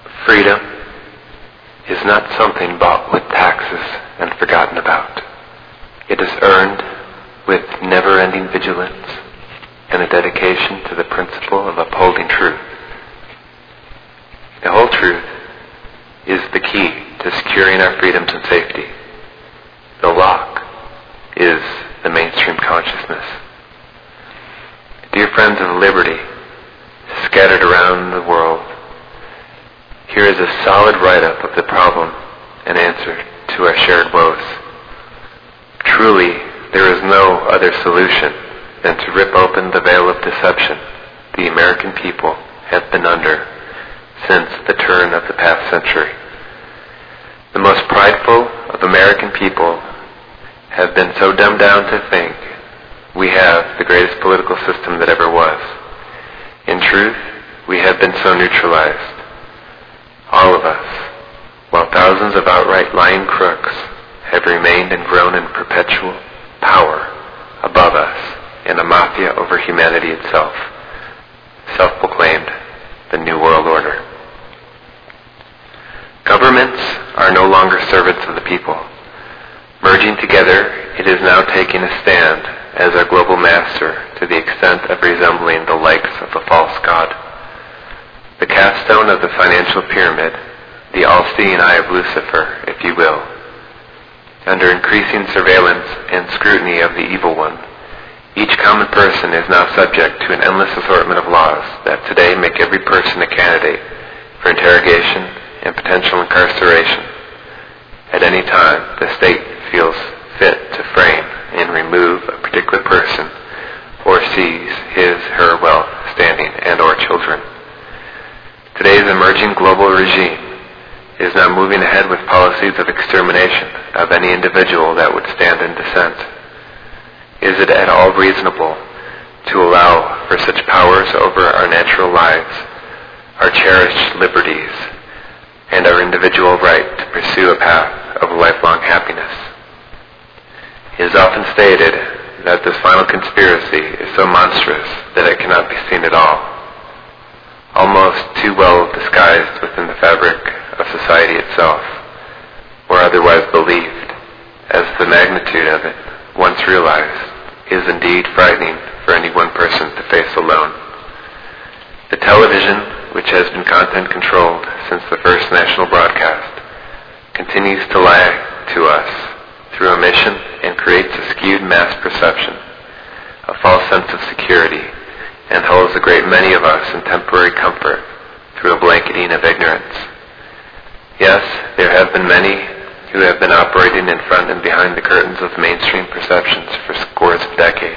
Freedom is not something bought with taxes and forgotten about. It is earned with never-ending vigilance and a dedication to the principle of upholding truth. The whole truth is the key to securing our freedoms and safety. The lock is the mainstream consciousness. Dear friends of liberty, scattered around the world, here is a solid write-up of the problem and answer to our shared woes. Truly, there is no other solution than to rip open the veil of deception the American people have been under since the turn of the past century. The most prideful of American people have been so dumbed down to think we have the greatest political system that ever was. In truth, we have been so neutralized. All of us, while thousands of outright lying crooks have remained and grown in perpetual power above us in a mafia over humanity itself, self-proclaimed the New World Order. Governments are no longer servants of the people. Merging together, it is now taking a stand as our global master to the extent of resembling the likes of a false god. The capstone of the financial pyramid, the all-seeing eye of Lucifer, if you will. Under increasing surveillance and scrutiny of the evil one, each common person is now subject to an endless assortment of laws that today make every person a candidate for interrogation and potential incarceration. At any time, the state feels fit to frame and remove a particular person or seize her wealth, standing, and or children. Today's emerging global regime is now moving ahead with policies of extermination of any individual that would stand in dissent. Is it at all reasonable to allow for such powers over our natural lives, our cherished liberties, and our individual right to pursue a path of lifelong happiness? It is often stated that this final conspiracy is so monstrous that it cannot be seen at all, almost too well disguised within the fabric of society itself, or otherwise believed, as the magnitude of it, once realized, is indeed frightening for any one person to face alone. The television, which has been content controlled since the first national broadcast, continues to lie to us through omission and creates a skewed mass perception, a false sense of security, and holds a great many of us in temporary comfort through a blanketing of ignorance. Yes, there have been many who have been operating in front and behind the curtains of mainstream perceptions for scores of decades.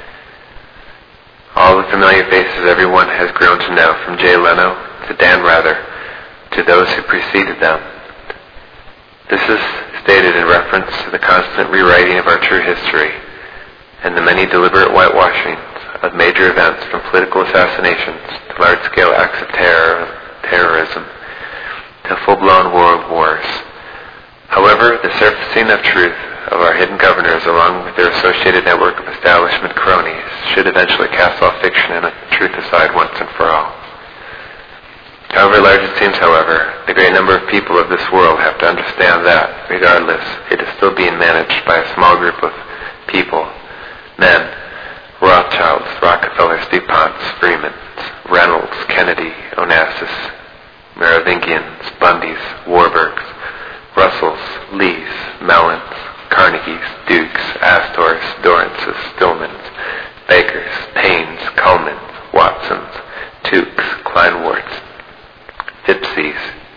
All the familiar faces everyone has grown to know, from Jay Leno to Dan Rather to those who preceded them. This is stated in reference to the constant rewriting of our true history and the many deliberate whitewashings of major events, from political assassinations to large-scale acts of terrorism to full-blown world wars. However, the surfacing of truth of our hidden governors, along with their associated network of establishment cronies, should eventually cast all fiction and truth aside once and for all. However large it seems, however, the great number of people of this world have to understand that, regardless, it is still being managed by a small group of people, men, Rothschilds, Rockefellers, DuPonts, Fremans, Reynolds, Kennedy, Onassis, Merovingians, Bundys, Warburgs, Russells, Lees, Mellons, Carnegies, Dukes, Astors, Dorances, Stillmans, Bakers, Paynes, Cullmans, Watsons, Tukes, Kleinworts, Phipsys,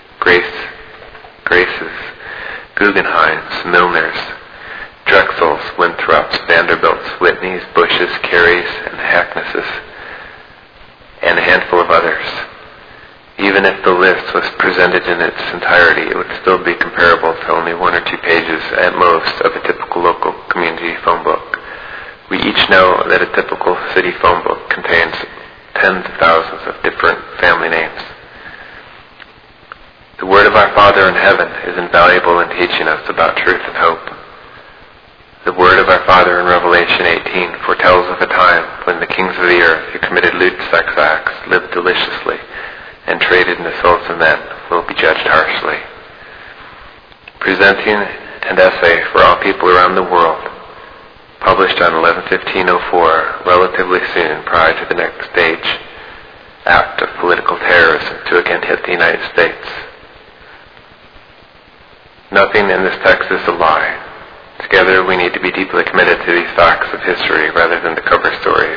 Graces, Guggenheims, Milners, Drexels, Winthrops, Vanderbilts, Whitneys, Bushes, Careys, and Hacknesses, and a handful of others. Even if the list was presented in its entirety, it would still be comparable to only one or two pages at most of a typical local community phone book. We each know that a typical city phone book contains tens of thousands of different family names. The word of our Father in heaven is invaluable in teaching us about truth and hope. The word of our Father in Revelation 18 foretells of a time when the kings of the earth who committed lewd sex acts lived deliciously and traded in the souls of men will be judged harshly. Presenting an essay for all people around the world, published on 11/15/04, relatively soon prior to the next stage act of political terrorism to again hit the United States. Nothing in this text is a lie. Together we need to be deeply committed to these facts of history rather than the cover story